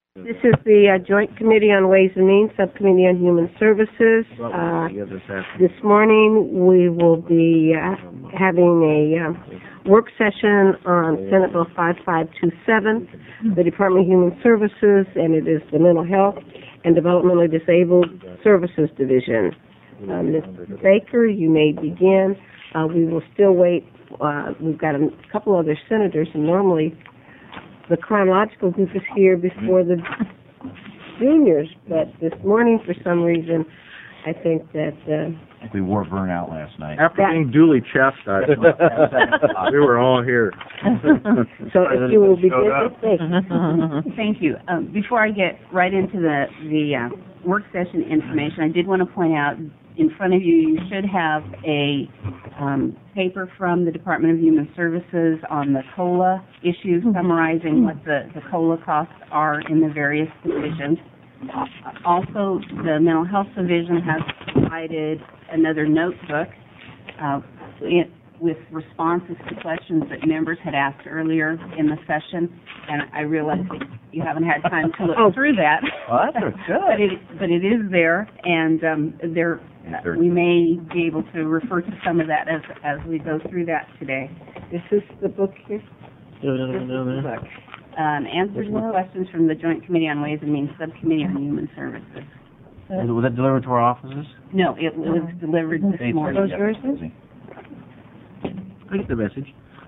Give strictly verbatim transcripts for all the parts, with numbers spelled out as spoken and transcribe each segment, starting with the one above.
This is the uh, Joint Committee on Ways and Means, Subcommittee on Human Services. Uh, this morning we will be uh, having a uh, work session on Senate Bill five five two seven, the Department of Human Services, and it is the Mental Health and Developmentally Disabled Services Division. Uh, Miz Baker, you may begin. Uh, we will still wait. Uh, we've got a couple other senators, and normally the chronological group is here before the juniors, but this morning, for some reason, I think that... Uh, we wore burnout last night. After being duly chastised, we were all here. So if you will begin, thank you. Thank you. Um, before I get right into the, the uh, work session information, I did want to point out, in front of you, you should have a um, paper from the Department of Human Services on the COLA issues, summarizing what the, the COLA costs are in the various divisions. Also, the Mental Health Division has provided another notebook uh, it, with responses to questions that members had asked earlier in the session, and I realize that you haven't had time to look oh. through that. Well, that's good. but, it, but it is there, and um, there uh, we may be able to refer to some of that as, as we go through that today. This is the book here? This is the book. Um, answers to questions from the Joint Committee on Ways and Means, Subcommittee on Human Services. Was that delivered to our offices? No, it was delivered this Thanks. morning. Those yours? I get the message.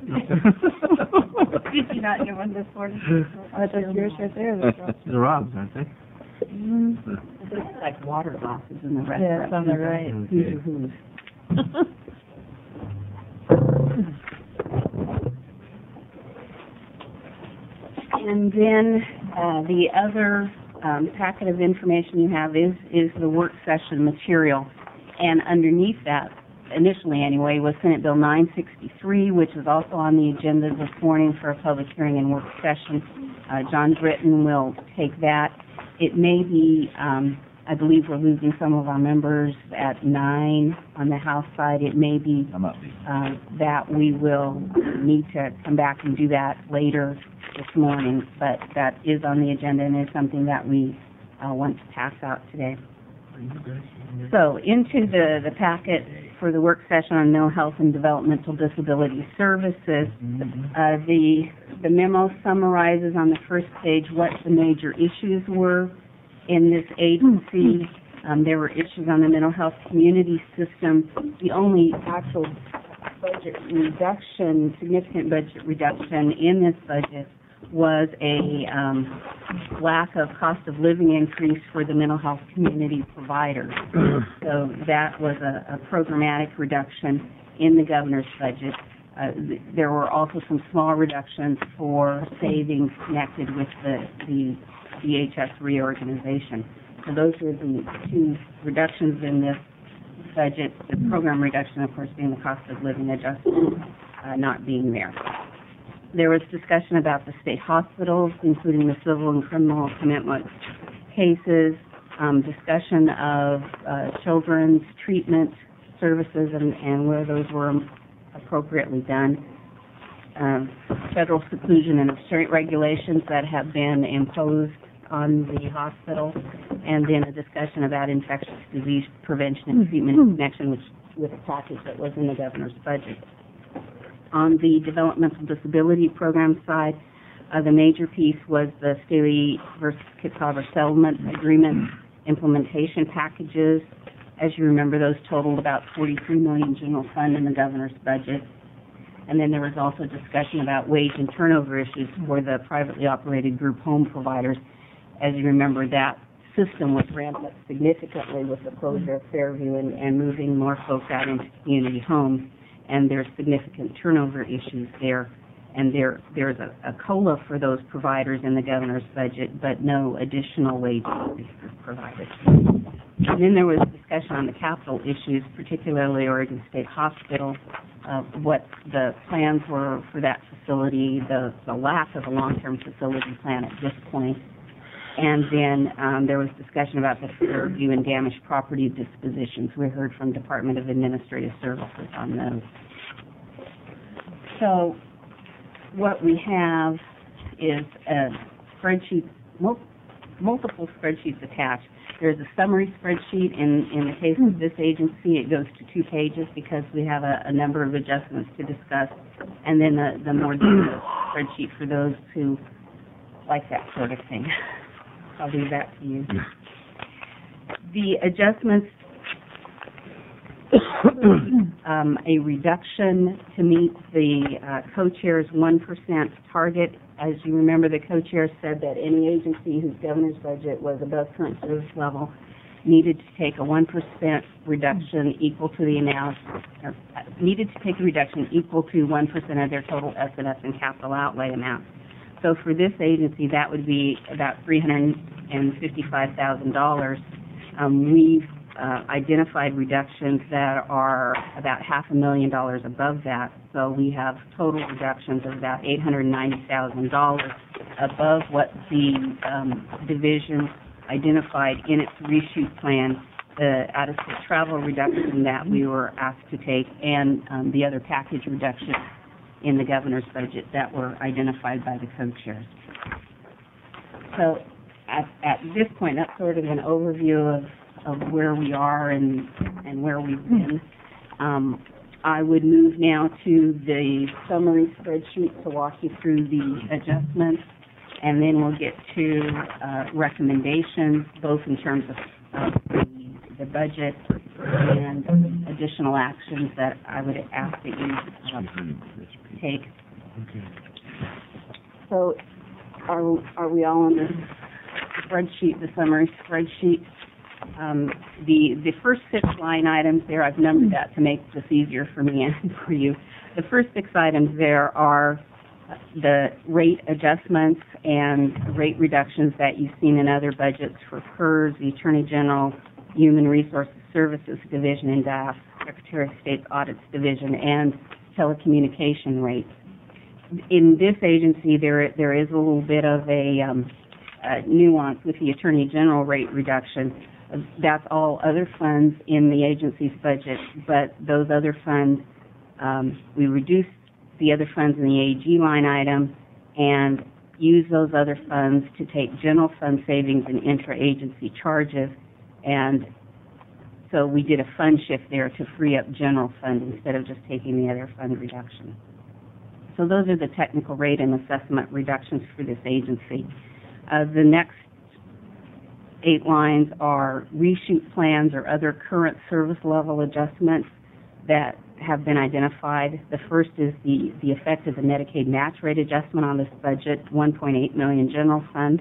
Did you not get one this morning? Oh, that's yours right there. They're Rob's, aren't they? Mm-hmm. It's like water glasses in the restaurant. Yeah, it's on the right. Okay. And then uh, the other um, packet of information you have is, is the work session material. And underneath that, initially anyway, was Senate Bill nine sixty-three, which is also on the agenda this morning for a public hearing and work session. Uh, John Britton will take that. It may be, um, I believe we're losing some of our members at nine on the House side. It may be uh, that we will need to come back and do that later this morning, but that is on the agenda and is something that we uh, want to pass out today. So into the, the packet for the work session on mental health and developmental disability services, uh, the, the memo summarizes on the first page what the major issues were in this agency. Um, there were issues on the mental health community system. The only actual budget reduction, significant budget reduction in this budget was a um, lack of cost of living increase for the mental health community providers. So that was a, a programmatic reduction in the governor's budget. Uh, th there were also some small reductions for savings connected with the, the D H S reorganization. So those were the two reductions in this budget. The program reduction, of course, being the cost of living adjustment uh, not being there. There was discussion about the state hospitals, including the civil and criminal commitment cases, um, discussion of uh, children's treatment services and, and where those were appropriately done, um, federal seclusion and restraint regulations that have been imposed on the hospital, and then a discussion about infectious disease prevention and treatment in connection with, with a package that was in the governor's budget. On the developmental disability program side, uh, the major piece was the Staley versus Kitzhaber settlement agreement implementation packages. As you remember, those totaled about forty-three million dollars general fund in the governor's budget. And then there was also discussion about wage and turnover issues for the privately operated group home providers. As you remember, that system was ramped up significantly with the closure of Fairview and, and moving more folks out into community homes. And there's significant turnover issues there, and there there's a, a COLA for those providers in the governor's budget, but no additional wage increases provided. And then there was discussion on the capital issues, particularly Oregon State Hospital, uh, what the plans were for that facility, the, the lack of a long-term facility plan at this point. And then um, there was discussion about the Fairview and damaged property dispositions. We heard from Department of Administrative Services on those. So what we have is a spreadsheet. Well, multiple spreadsheets attached. There's a summary spreadsheet. In, in the case of this agency, it goes to two pages because we have a, a number of adjustments to discuss, and then the, the more detailed spreadsheet for those who like that sort of thing. I'll leave that to you. The adjustments, um, a reduction to meet the uh, co-chair's one percent target. As you remember, the co-chair said that any agency whose governor's budget was above current service level needed to take a one percent reduction equal to the amount, or needed to take a reduction equal to one percent of their total S and S and capital outlay amount. So for this agency, that would be about three hundred fifty-five thousand dollars. Um, we've uh, identified reductions that are about half a million dollars above that. So we have total reductions of about eight hundred ninety thousand dollars above what the um, division identified in its reshoot plan, the out-of-state travel reduction that we were asked to take, and um, the other package reductions in the governor's budget that were identified by the co-chairs. So at, at this point, that's sort of an overview of, of where we are and, and where we've been. Um, I would move now to the summary spreadsheet to walk you through the adjustments, and then we'll get to uh, recommendations, both in terms of uh, the, the budget and additional actions that I would ask that you um, take. So are, are we all on the spreadsheet, the summary spreadsheet? Um, the, the first six line items there, I've numbered that to make this easier for me and for you. The first six items there are the rate adjustments and rate reductions that you've seen in other budgets for P E R S, the Attorney General, Human Resources Services Division, and D A F, Secretary of State's Audits Division, and telecommunication rates. In this agency, there there is a little bit of a, um, a nuance with the Attorney General rate reduction. That's all other funds in the agency's budget, but those other funds, um, we reduced the other funds in the A G line item and use those other funds to take general fund savings and intra-agency charges, and so we did a fund shift there to free up general fund instead of just taking the other fund reduction. So those are the technical rate and assessment reductions for this agency. Uh, the next eight lines are reshoot plans or other current service level adjustments that have been identified. The first is the, the effect of the Medicaid match rate adjustment on this budget, one point eight million dollars general fund.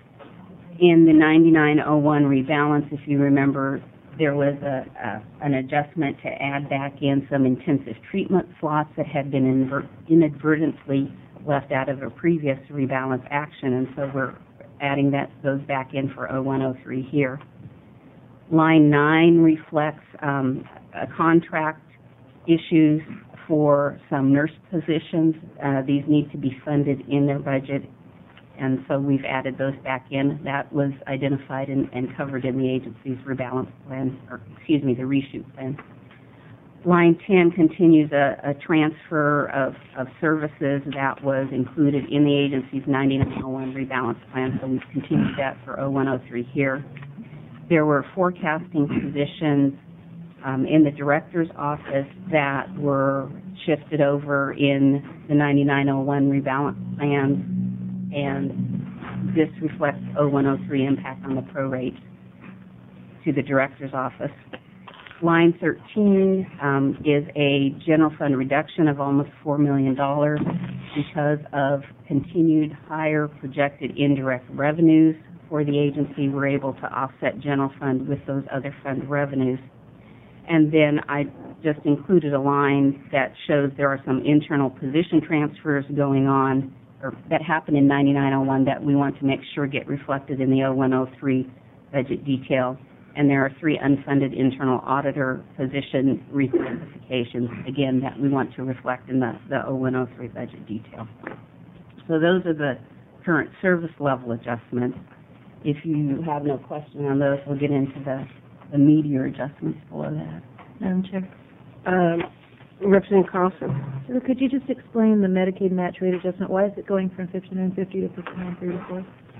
In the ninety-nine oh one rebalance, if you remember, there was a, a, an adjustment to add back in some intensive treatment slots that had been inver- inadvertently left out of a previous rebalance action, and so we're adding that those back in for oh one oh three here. Line nine reflects um, a contract issues for some nurse positions. Uh, these need to be funded in their budget, and so we've added those back in. That was identified and, and covered in the agency's rebalance plan, or excuse me, the reshoot plan. Line ten continues a, a transfer of, of services that was included in the agency's ninety-nine oh one rebalance plan, so we've continued that for oh one oh three here. There were forecasting positions um, in the director's office that were shifted over in the ninety-nine oh one rebalance plan, and this reflects oh one oh three impact on the prorate to the director's office. Line thirteen um, is a general fund reduction of almost four million dollars because of continued higher projected indirect revenues for the agency. We're able to offset general fund with those other fund revenues. And then I just included a line that shows there are some internal position transfers going on, or that happen in ninety-nine oh one, that we want to make sure get reflected in the oh one oh three budget detail. And there are three unfunded internal auditor position reclassifications, again, that we want to reflect in the, the oh one oh three budget detail. So those are the current service level adjustments. If you have no question on those, we'll get into the, the meatier adjustments below that. Madam Chair. Um, Representative Carlson. So could you just explain the Medicaid match rate adjustment? Why is it going from fifty-nine fifty to fifty-nine thirty-four?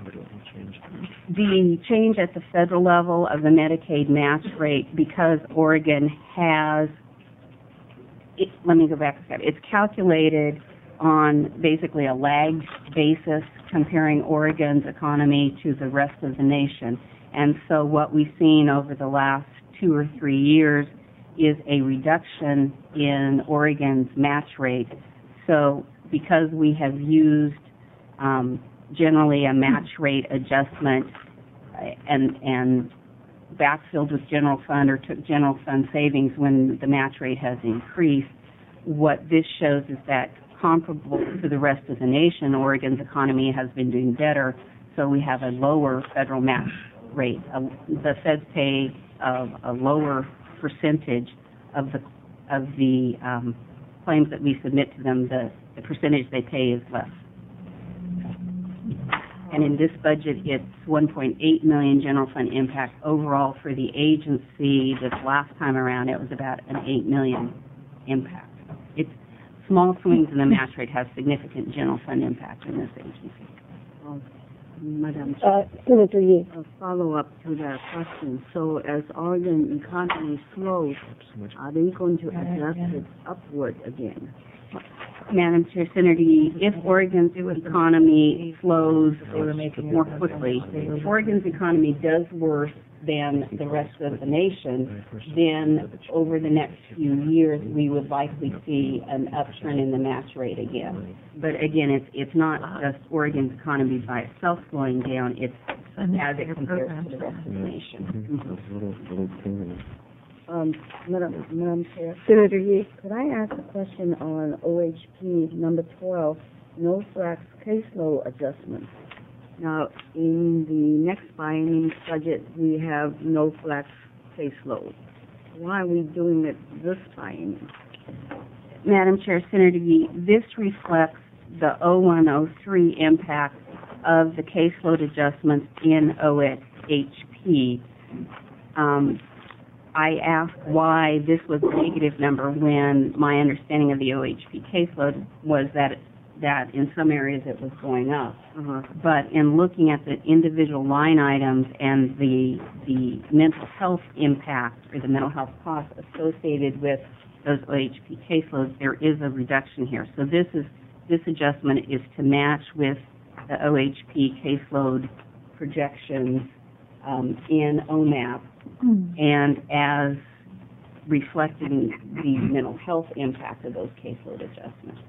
The change at the federal level of the Medicaid match rate, because Oregon has, it, let me go back a step, it's calculated on basically a lagged basis comparing Oregon's economy to the rest of the nation. And so what we've seen over the last two or three years is a reduction in Oregon's match rate. So because we have used um, generally a match rate adjustment uh, and, and backfilled with general fund or took general fund savings when the match rate has increased, what this shows is that comparable to the rest of the nation, Oregon's economy has been doing better, so we have a lower federal match rate. Uh, the feds pay uh, a lower percentage of the of the um, claims that we submit to them. The, the percentage they pay is less. And in this budget, it's one point eight million general fund impact overall for the agency. This last time around, it was about an eight million impact. It's small swings in the match rate have significant general fund impact in this agency. Oh, Madam Uh, Senator Yee. a follow-up to that question. So as Oregon economy slows, are they going to adjust it upward again? Madam Chair, Senator Yee, if Oregon's economy slows more quickly, if Oregon's economy does worse than the rest of the nation, then over the next few years we would likely see an upturn in the match rate again. But again, it's it's not just Oregon's economy by itself slowing down, it's as it compares to the rest of the nation. Mm-hmm. Um, Madam, Madam Chair, Senator Yee. could I ask a question on O H P number twelve, no flax caseload adjustment? Now, in the next biennium budget, we have no flax caseload. Why are we doing it this biennium? Madam Chair, Senator Yee, this reflects the oh one oh three impact of the caseload adjustments in O H P. Um, I asked why this was a negative number when my understanding of the O H P caseload was that that in some areas it was going up. Uh-huh. But in looking at the individual line items and the the mental health impact or the mental health costs associated with those O H P caseloads, there is a reduction here. So this is this adjustment is to match with the O H P caseload projections um, in O M A P and as reflecting the mental health impact of those caseload adjustments.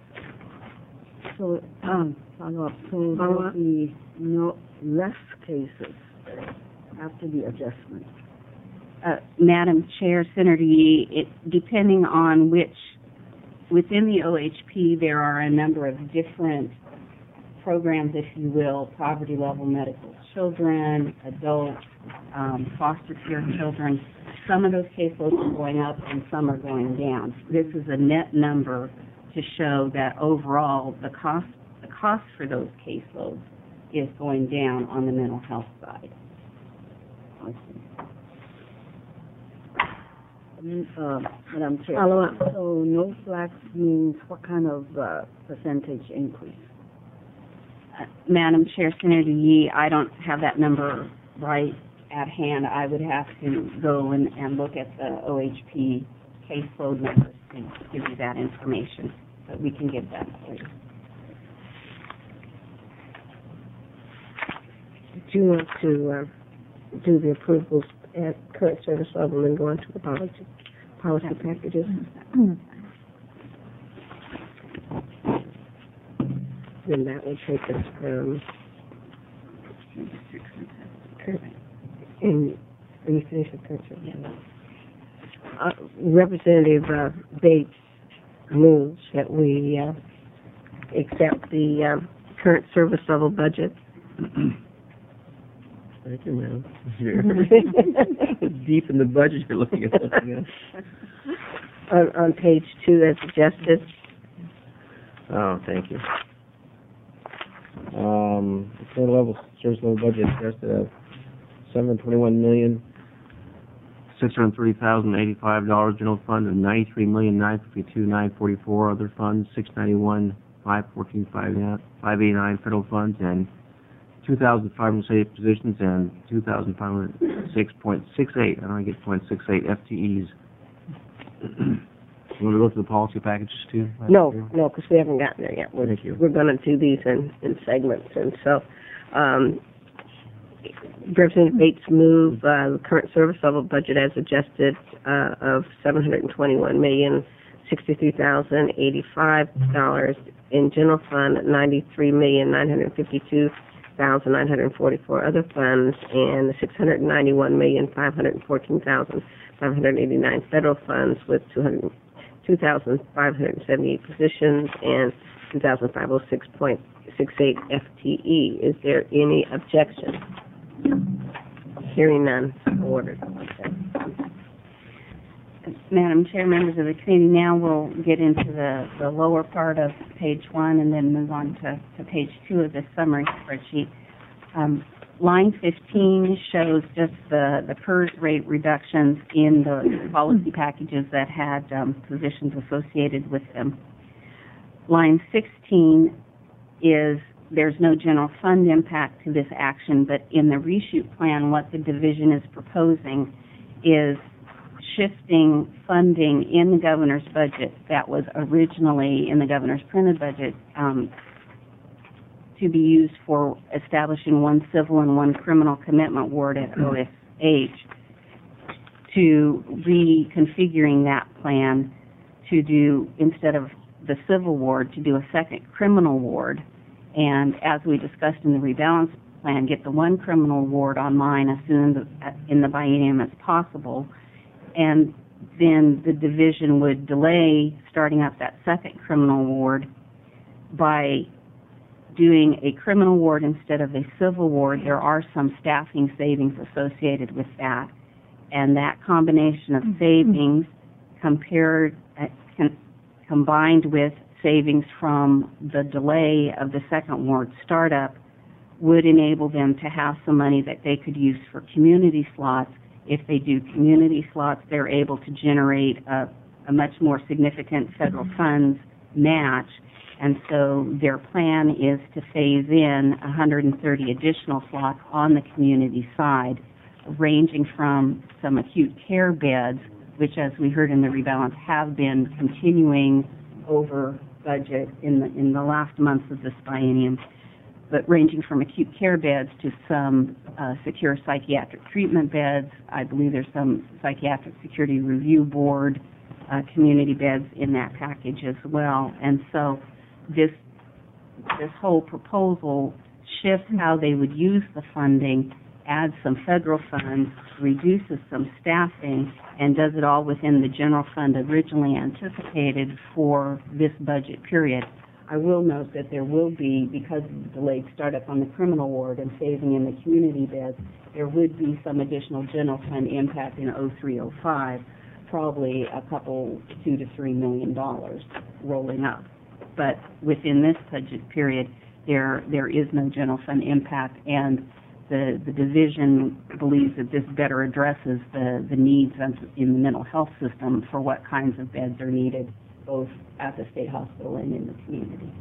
So, um, follow up, so there will be no less cases after the adjustment? Uh, Madam Chair, Senator Yee, it, depending on which, within the O H P, there are a number of different programs, if you will, poverty level medical children, adults, um, foster care children. Some of those caseloads are going up and some are going down. This is a net number to show that overall the cost, the cost for those caseloads is going down on the mental health side. Uh, Madam Chair. Follow up. So no flax means what kind of uh, percentage increase? Uh, Madam Chair, Senator Yee, I don't have that number right at hand. I would have to go and, and look at the O H P caseload numbers and give you that information, but we can get that for you. Do you want to uh, do the approvals at current service level and go on to the policy, policy packages? Then that will take us from, and are you finished with current service level? Uh, Representative uh, Bates moves that we uh, accept the um, current service level budget. Thank you, ma'am. It's deep in the budget you're looking at something else. on, on page two as adjusted. Oh, thank you. Um, the total level service level budget adjusted at seven twenty-one million six hundred thirty thousand eighty-five dollars general fund and ninety-three million nine fifty-two nine forty-four other funds, six ninety-one five fourteen five five eighty-nine federal funds and two thousand five hundred eight positions and two thousand five hundred six point six eight, I don't get point six eight F T Es. You want to go through the policy packages too? No, no, because we haven't gotten there yet. We're, Thank you. we're going to do these in, in segments, and so, um, Representative Bates moved uh, the current service level budget as adjusted uh, of seven hundred twenty-one million sixty-three thousand eighty-five dollars in general fund, ninety-three million nine hundred fifty-two thousand nine hundred forty-four other funds, and six hundred ninety-one million five hundred fourteen thousand five hundred eighty-nine federal funds, with two thousand five hundred seventy-eight positions and two thousand five hundred six point six eight F T E. Is there any objection? Hearing none, ordered. Madam Chair, members of the committee, now we'll get into the, the lower part of page one and then move on to, to page two of the summary spreadsheet. Um, line fifteen shows just the, the PERS rate reductions in the policy packages that had um, positions associated with them. Line sixteen is there's no general fund impact to this action, but in the reshoot plan, what the division is proposing is shifting funding in the governor's budget that was originally in the governor's printed budget um, to be used for establishing one civil and one criminal commitment ward at O S H, to reconfiguring that plan to do, instead of the civil ward, to do a second criminal ward. And as we discussed in the rebalance plan, get the one criminal ward online as soon as in the biennium as possible, and then the division would delay starting up that second criminal ward by doing a criminal ward instead of a civil ward. There are some staffing savings associated with that, and that combination of savings compared uh, con- combined with savings from the delay of the second ward startup would enable them to have some money that they could use for community slots. If they do community slots, they're able to generate a, a much more significant federal funds match, and so their plan is to phase in one hundred thirty additional slots on the community side, ranging from some acute care beds, which, as we heard in the rebalance, have been continuing over budget in the in the last months of this biennium, but ranging from acute care beds to some uh, secure psychiatric treatment beds. I believe there's some psychiatric security review board uh, community beds in that package as well. And so this this whole proposal shifts how they would use the funding, adds some federal funds, reduces some staffing, and does it all within the general fund originally anticipated for this budget period. I will note that there will be, because of the delayed startup on the criminal ward and phasing in the community beds, there would be some additional general fund impact in oh three oh five, probably a couple, two to three million dollars rolling up. But within this budget period, there there is no general fund impact, and the, the division believes that this better addresses the, the needs in the mental health system for what kinds of beds are needed, both at the state hospital and in the community.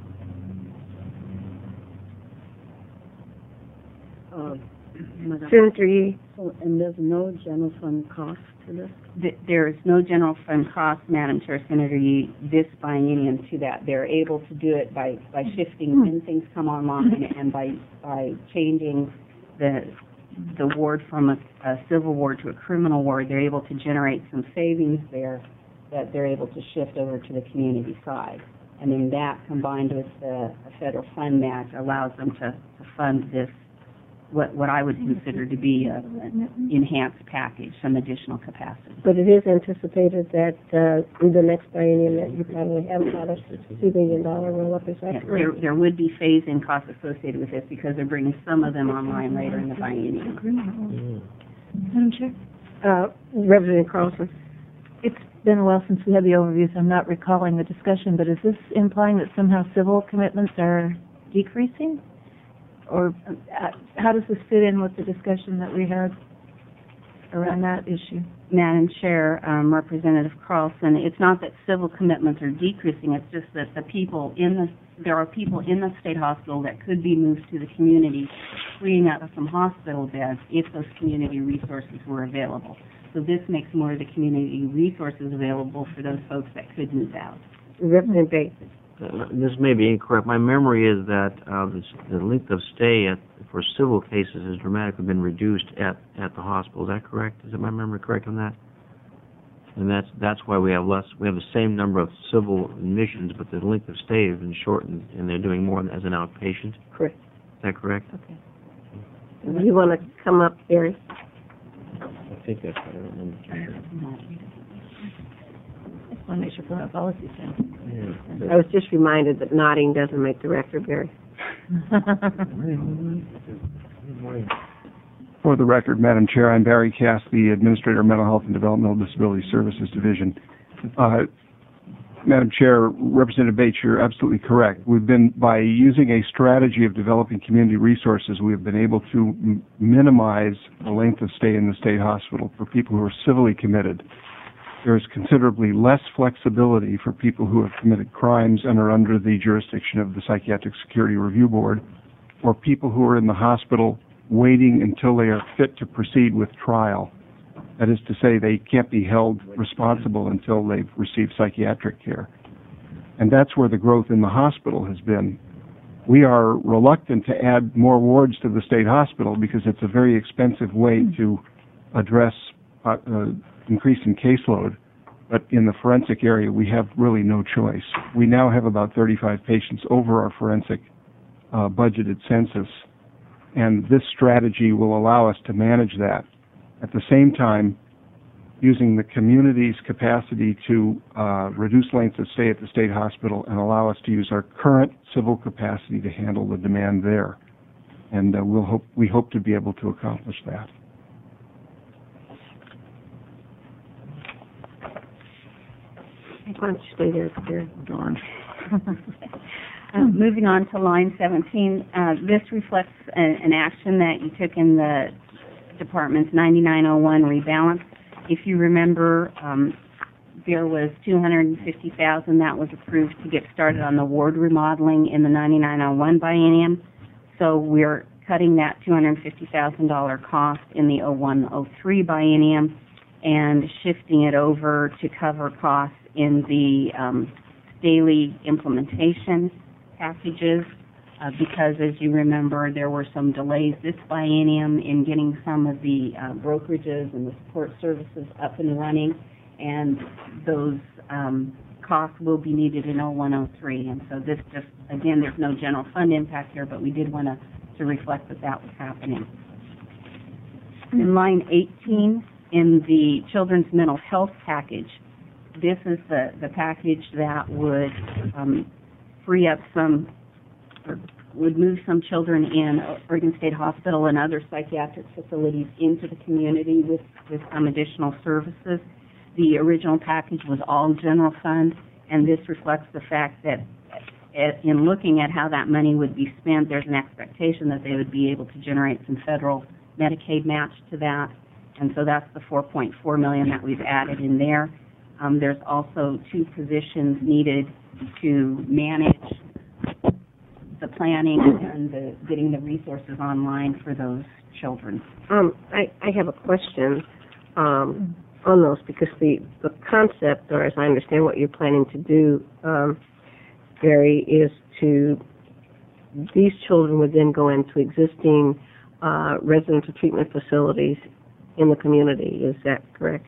Uh, Madam, Senator Yee. so, and there's no general fund cost to this? Th- There is no general fund cost, Madam Chair, Senator Yee, this biennium to that. They're able to do it by, by shifting when things come online and by, by changing the the ward from a, a civil ward to a criminal ward. They're able to generate some savings there that they're able to shift over to the community side. And then that, combined with the a federal fund match, allows them to, to fund this, what, what I would consider to be a, an enhanced package, some additional capacity. But it is anticipated that uh, in the next biennium that you probably have about a two billion dollar roll-up, is that Yeah, correct? there, there would be phase-in costs associated with this because they're bringing some of them online later in the biennium. Madam Chair, Uh, Representative Carlson. it's been a while since we had the overview, so I'm not recalling the discussion, but is this implying that somehow civil commitments are decreasing? Or uh, how does this fit in with the discussion that we had? around that issue? Madam Chair, um, Representative Carlson, it's not that civil commitments are decreasing, it's just that the people in the, there are people in the state hospital that could be moved to the community, freeing up some hospital beds if those community resources were available. So this makes more of the community resources available for those folks that could move out. Representative Bates. Uh, This may be incorrect. My memory is that uh, the, the length of stay at, for civil cases has dramatically been reduced at, at the hospital. Is that correct? Is my memory correct on that? And that's that's why we have less. We have the same number of civil admissions, but the length of stay has been shortened, and they're doing more as an outpatient. Correct. Is that correct? Okay. Do you want to come up, Barry? I think that's what I remember. I just want to make sure from a policy standpoint. I was just reminded that nodding doesn't make the record, Barry. For the record, Madam Chair, I'm Barry Cass, the Administrator of Mental Health and Developmental Disability Services Division. Uh, Madam Chair, Representative Bates, you're absolutely correct. We've been, by using a strategy of developing community resources, we have been able to m- minimize the length of stay in the state hospital for people who are civilly committed. There is considerably less flexibility for people who have committed crimes and are under the jurisdiction of the Psychiatric Security Review Board, or people who are in the hospital waiting until they are fit to proceed with trial. That is to say, they can't be held responsible until they've received psychiatric care. And that's where the growth in the hospital has been. We are reluctant to add more wards to the state hospital because it's a very expensive way to address uh, uh, increase in caseload. But in the forensic area, we have really no choice. We now have about thirty-five patients over our forensic uh, budgeted census, and this strategy will allow us to manage that. At the same time, using the community's capacity to uh, reduce length of stay at the state hospital and allow us to use our current civil capacity to handle the demand there. And uh, we'll hope, we hope to be able to accomplish that. Why don't you stay there, Barry? Darn. Uh, moving on to line seventeen, uh, this reflects a, an action that you took in the department's ninety-nine oh one rebalance. If you remember, um, there was two hundred fifty thousand dollars that was approved to get started on the ward remodeling in the ninety-nine oh one biennium. So we're cutting that two hundred fifty thousand dollars cost in the oh one oh three biennium and shifting it over to cover costs in the um, daily implementation packages, uh, because, as you remember, there were some delays this biennium in getting some of the uh, brokerages and the support services up and running, and those um, costs will be needed in oh one oh three. And so this just, again, there's no general fund impact here, but we did want to, to reflect that that was happening. In line eighteen, in the children's mental health package, this is the, the package that would um, free up some, or would move some children in Oregon State Hospital and other psychiatric facilities into the community with, with some additional services. The original package was all general fund, and this reflects the fact that in looking at how that money would be spent, there's an expectation that they would be able to generate some federal Medicaid match to that, and so that's the four point four million dollars that we've added in there. Um, there's also two positions needed to manage the planning and the, getting the resources online for those children. Um, I, I have a question um, on those because the, the concept, or as I understand what you're planning to do, um, Barry, is to, these children would then go into existing uh, residential treatment facilities in the community. Is that correct?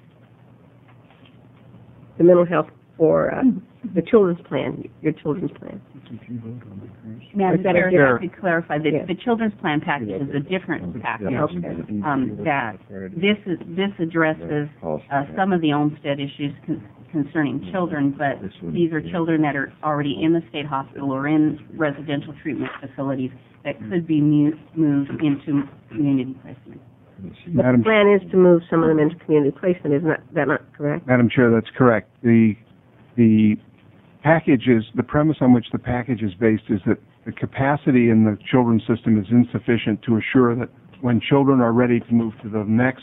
The mental health for uh, the children's plan, your children's plan. Madam that a Chair, if different- I could clarify, the, Yeah. the children's plan package is a different package. Okay. Um, that this is this addresses uh, some of the Olmstead issues con- concerning children, but these are children that are already in the state hospital or in residential treatment facilities that could be mu- moved into community placement. The Madam, plan is to move some of them into community placement. Is that, that not correct? Madam Chair, that's correct. The the package is, the premise on which the package is based is that the capacity in the children's system is insufficient to assure that when children are ready to move to the next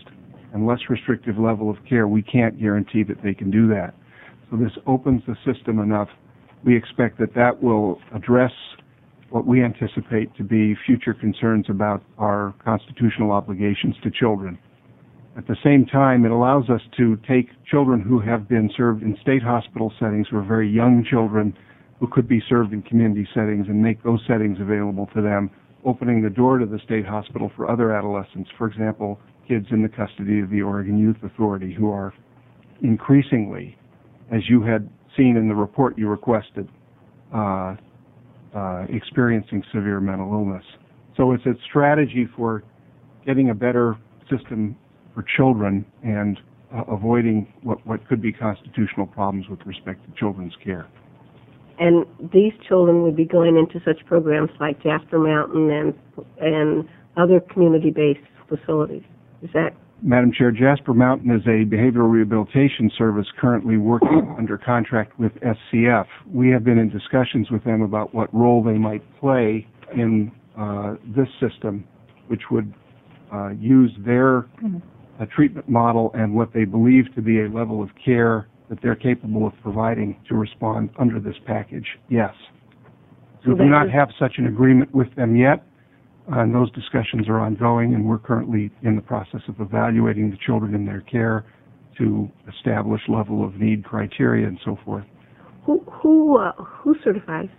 and less restrictive level of care, we can't guarantee that they can do that. So this opens the system enough. We expect that that will address what we anticipate to be future concerns about our constitutional obligations to children. At the same time, it allows us to take children who have been served in state hospital settings, who are very young children, who could be served in community settings, and make those settings available to them, opening the door to the state hospital for other adolescents, for example, kids in the custody of the Oregon Youth Authority, who are increasingly, as you had seen in the report you requested, uh, uh, experiencing severe mental illness. So it's a strategy for getting a better system for children and uh, avoiding what, what could be constitutional problems with respect to children's care. And these children would be going into such programs like Jasper Mountain and and other community-based facilities. Is that? Madam Chair, Jasper Mountain is a behavioral rehabilitation service currently working under contract with S C F. We have been in discussions with them about what role they might play in uh, this system, which would uh, use their uh, treatment model and what they believe to be a level of care that they're capable of providing to respond under this package. Yes. We do not have such an agreement with them yet, and those discussions are ongoing, and we're currently in the process of evaluating the children in their care to establish level of need criteria and so forth. Who who uh, who certifies?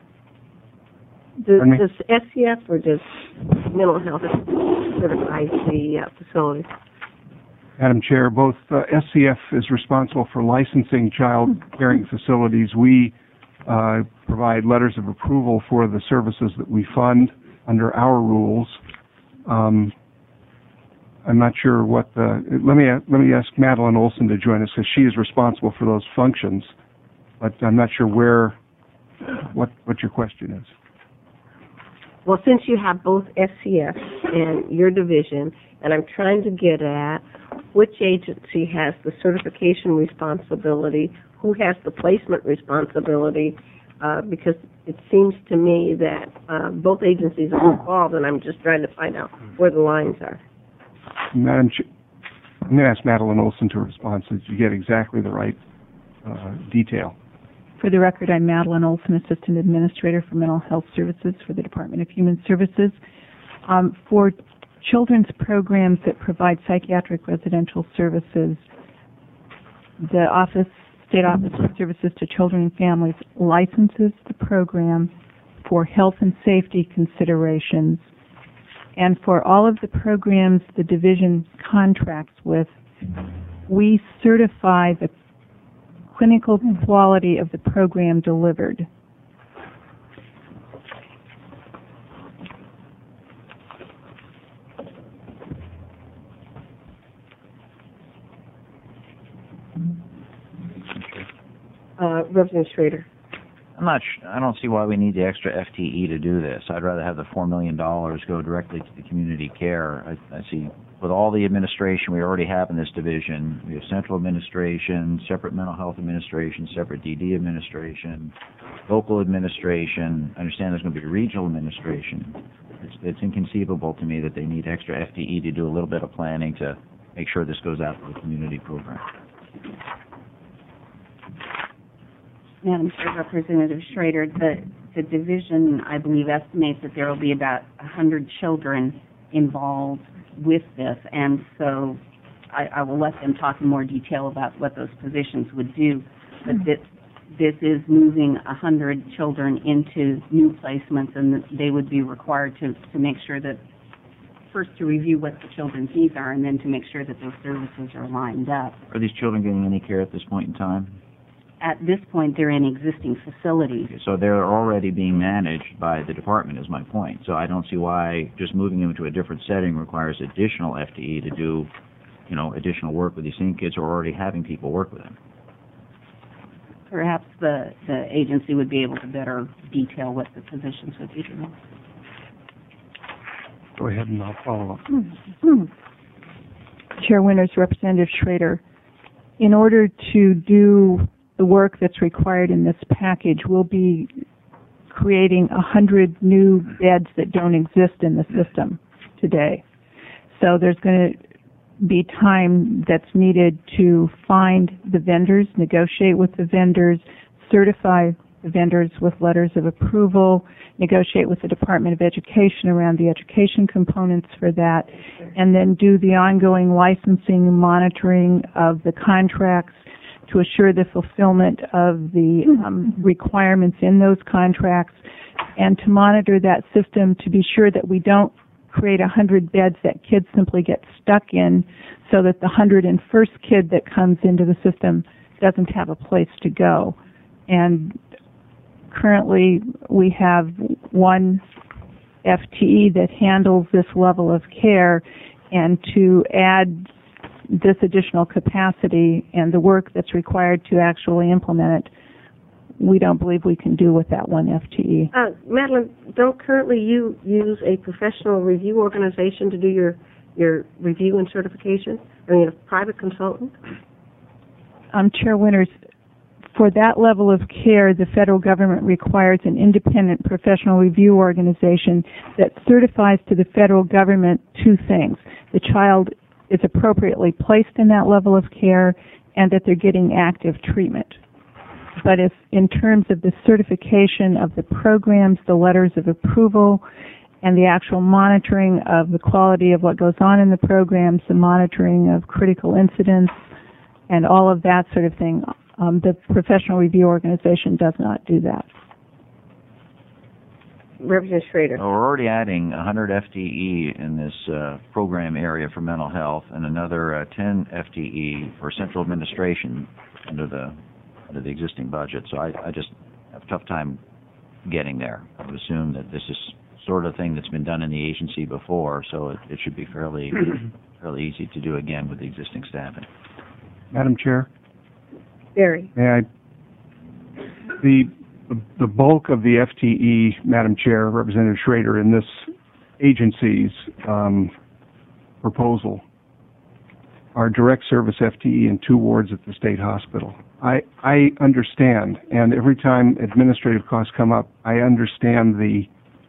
Does, does S C F or does mental health certify the uh, facility? Madam Chair, both uh, S C F is responsible for licensing child caring facilities. We uh, provide letters of approval for the services that we fund under our rules. Um, I'm not sure what the. Let me let me ask Madeline Olson to join us, because she is responsible for those functions. But I'm not sure where what what your question is. Well, since you have both S C F and your division, and I'm trying to get at which agency has the certification responsibility, who has the placement responsibility, uh, because it seems to me that uh, both agencies are involved, and I'm just trying to find out where the lines are. Madam Chair, I'm going to ask Madeline Olson to respond so that you get exactly the right uh, detail. For the record, I'm Madeline Olson, Assistant Administrator for Mental Health Services for the Department of Human Services. Um, for children's programs that provide psychiatric residential services, the Office, State Office of Services to Children and Families licenses the program for health and safety considerations. And for all of the programs the division contracts with, we certify the clinical quality of the program delivered. Uh, Representative Schrader. I'm not. Sh- I don't see why we need the extra F T E to do this. I'd rather have the four million dollars go directly to the community care. I, I see. With all the administration we already have in this division, we have central administration, separate mental health administration, separate D D administration, local administration. I understand there's going to be regional administration. It's, it's inconceivable to me that they need extra F T E to do a little bit of planning to make sure this goes out to the community program. Madam Chair, Representative Schrader, the, the division, I believe, estimates that there will be about one hundred children involved with this, and so I, I will let them talk in more detail about what those positions would do. But this, this is moving one hundred children into new placements, and they would be required to, to make sure that, first to review what the children's needs are, and then to make sure that those services are lined up. Are these children getting any care at this point in time? At this point, they're in existing facilities. Okay, so they're already being managed by the department, is my point. So I don't see why just moving them into a different setting requires additional F T E to do, you know, additional work with these same kids who are already having people work with them. Perhaps the, the agency would be able to better detail what the positions would be. Go ahead and I'll follow up. Mm-hmm. Chair Winters, Representative Schrader, in order to do the work that's required in this package, we'll be creating one hundred new beds that don't exist in the system today. So there's going to be time that's needed to find the vendors, negotiate with the vendors, certify the vendors with letters of approval, negotiate with the Department of Education around the education components for that, and then do the ongoing licensing and monitoring of the contracts to assure the fulfillment of the um, requirements in those contracts, and to monitor that system to be sure that we don't create a hundred beds that kids simply get stuck in, so that the hundred and first kid that comes into the system doesn't have a place to go. And currently we have one F T E that handles this level of care, and to add this additional capacity and the work that's required to actually implement it, we don't believe we can do with that one F T E. Uh, Madeline, don't currently you use a professional review organization to do your, your review and certification? I mean, a private consultant? Um, Chair Winters, for that level of care, the federal government requires an independent professional review organization that certifies to the federal government two things: the child is appropriately placed in that level of care and that they're getting active treatment. But if in terms of the certification of the programs, the letters of approval, and the actual monitoring of the quality of what goes on in the programs, the monitoring of critical incidents, and all of that sort of thing, um, the professional review organization does not do that. Representative Schrader. Well, we're already adding one hundred F T E in this uh, program area for mental health, and another uh, ten F T E for central administration under the under the existing budget. So I, I just have a tough time getting there. I would assume that this is sort of thing that's been done in the agency before, so it, it should be fairly fairly easy to do again with the existing staffing. Madam Chair? Barry. May I? The, the bulk of the F T E, Madam Chair, Representative Schrader, in this agency's um, proposal are direct service F T E in two wards at the state hospital. I, I understand, and every time administrative costs come up, I understand the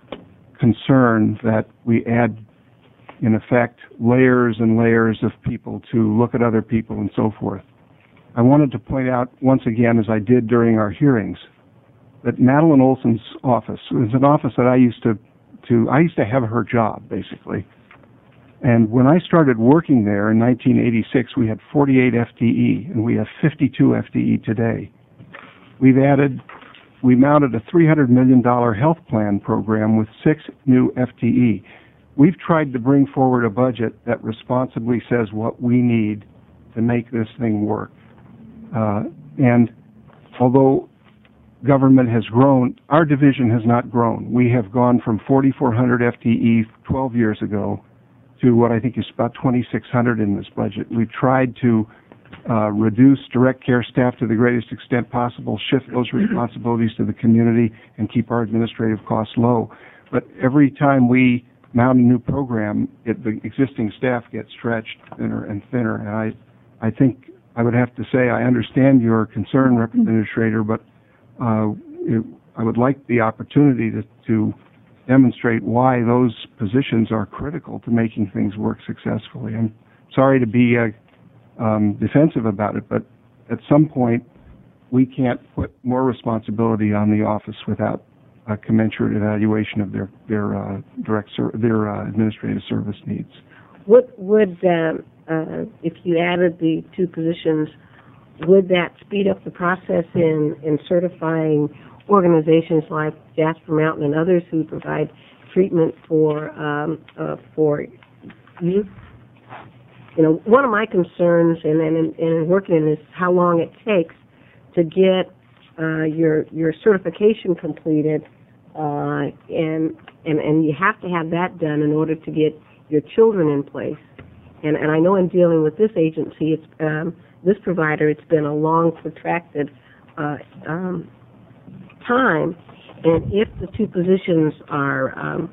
concern that we add, in effect, layers and layers of people to look at other people and so forth. I wanted to point out once again, as I did during our hearings, that Madeline Olson's office was an office that I used to, to I used to have her job, basically. And when I started working there in nineteen eighty-six, we had forty-eight F T E, and we have fifty-two F T E today. We've added, we mounted a three hundred million dollars health plan program with six new F T E. We've tried to bring forward a budget that responsibly says what we need to make this thing work. Uh, and although government has grown, our division has not grown. We have gone from forty-four hundred F T E twelve years ago to what I think is about twenty-six hundred in this budget. We've tried to uh, reduce direct care staff to the greatest extent possible, shift those responsibilities to the community, and keep our administrative costs low. But every time we mount a new program, it, the existing staff gets stretched thinner and thinner. And I, I think I would have to say I understand your concern, Representative Schrader, but uh, it, I would like the opportunity to, to demonstrate why those positions are critical to making things work successfully. I'm sorry to be uh, um, defensive about it, but at some point we can't put more responsibility on the office without a commensurate evaluation of their their uh, direct ser- their uh, administrative service needs. What would, um, uh, if you added the two positions, would that speed up the process in, in certifying organizations like Jasper Mountain and others who provide treatment for um, uh, for youth? You know, one of my concerns, and in, in working in this, how long it takes to get uh, your your certification completed, uh, and and and you have to have that done in order to get your children in place. And and I know in dealing with this agency, it's um, this provider, it's been a long, protracted uh, um, time, and if the two positions are um,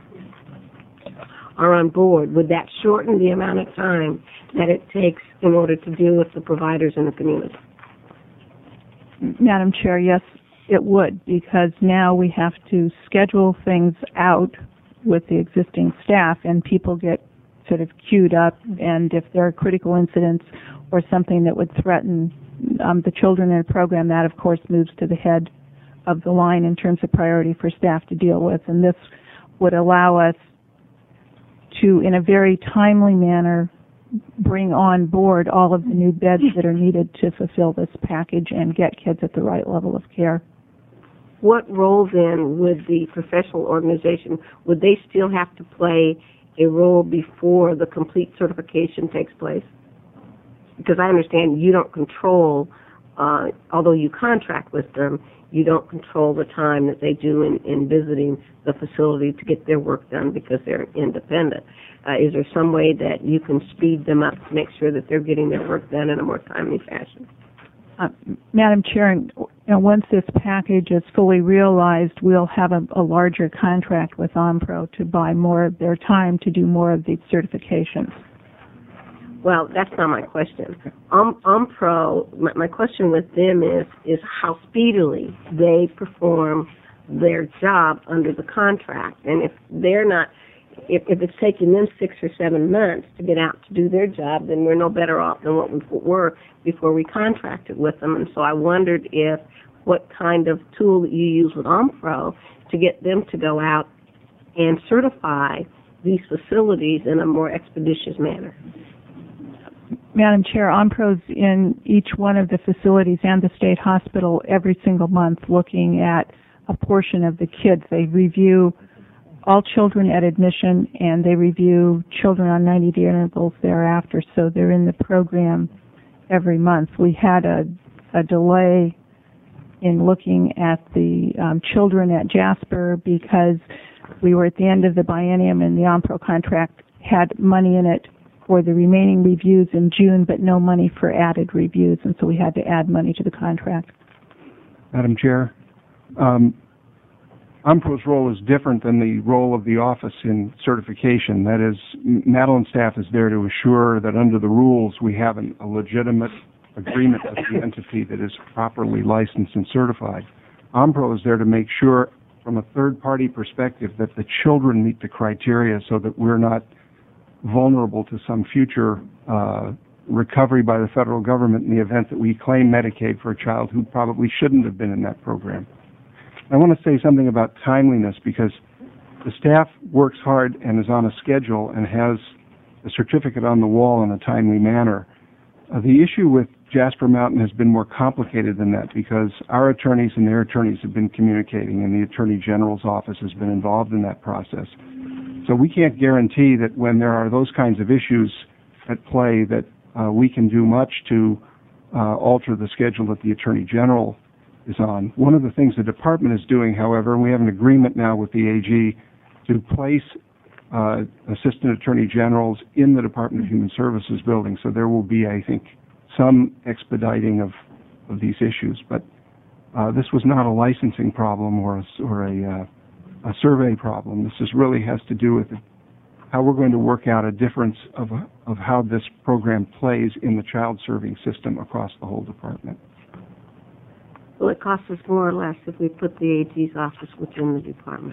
are on board, would that shorten the amount of time that it takes in order to deal with the providers in the community? Madam Chair, yes, it would, because now we have to schedule things out with the existing staff, and people get sort of queued up, and if there are critical incidents or something that would threaten um, the children in a program, that of course moves to the head of the line in terms of priority for staff to deal with. And this would allow us to, in a very timely manner, bring on board all of the new beds that are needed to fulfill this package and get kids at the right level of care. What role then would the professional organization, would they still have to play a role before the complete certification takes place? Because I understand you don't control, uh, although you contract with them, you don't control the time that they do in, in visiting the facility to get their work done because they're independent. Uh, is there some way that you can speed them up to make sure that they're getting their work done in a more timely fashion? Uh, Madam Chair, you know, once this package is fully realized, we'll have a, a larger contract with OMPRO to buy more of their time to do more of these certifications. Well, that's not my question. Um, OMPRO, my, my question with them is, is how speedily they perform their job under the contract. And if they're not, if, if it's taking them six or seven months to get out to do their job, then we're no better off than what we were before we contracted with them. And so I wondered if what kind of tool that you use with OMPRO to get them to go out and certify these facilities in a more expeditious manner. Madam Chair, OMPRO's in each one of the facilities and the state hospital every single month looking at a portion of the kids. They review all children at admission, and they review children on ninety-day intervals thereafter, so they're in the program every month. We had a, a delay in looking at the um, children at Jasper because we were at the end of the biennium and the OMPRO contract had money in it for the remaining reviews in June, but no money for added reviews, and so we had to add money to the contract. Madam Chair, um, OMPRO's role is different than the role of the office in certification. That is, Madeline staff is there to assure that under the rules we have an, a legitimate agreement with the entity that is properly licensed and certified. OMPRO is there to make sure from a third-party perspective that the children meet the criteria so that we're not vulnerable to some future uh, recovery by the federal government in the event that we claim Medicaid for a child who probably shouldn't have been in that program. I want to say something about timeliness because the staff works hard and is on a schedule and has a certificate on the wall in a timely manner. Uh, the issue with Jasper Mountain has been more complicated than that because our attorneys and their attorneys have been communicating and the Attorney General's office has been involved in that process. So we can't guarantee that when there are those kinds of issues at play that uh, we can do much to uh, alter the schedule that the Attorney General is on. One of the things the department is doing, however, and we have an agreement now with the A G to place uh, Assistant Attorney Generals in the Department of Human Services building, so there will be, I think, some expediting of, of these issues. But uh, this was not a licensing problem or a, or a, uh, a survey problem. This is really has to do with how we're going to work out a difference of, of how this program plays in the child serving system across the whole department. Will it cost us more or less if we put the A G's office within the department?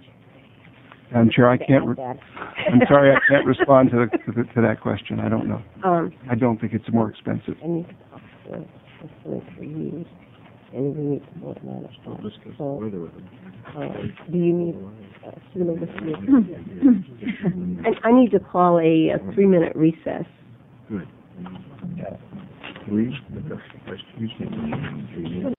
Madam Chair, I can't. Re- I'm sorry, I can't respond to, the, to, the, to that question. I don't know. Um, I don't think it's more expensive. I need to talk to the for you, and we need to board management. So, uh, do you need uh, Sheila with you? And I need to call a, a three-minute recess. Good. Can we address the question?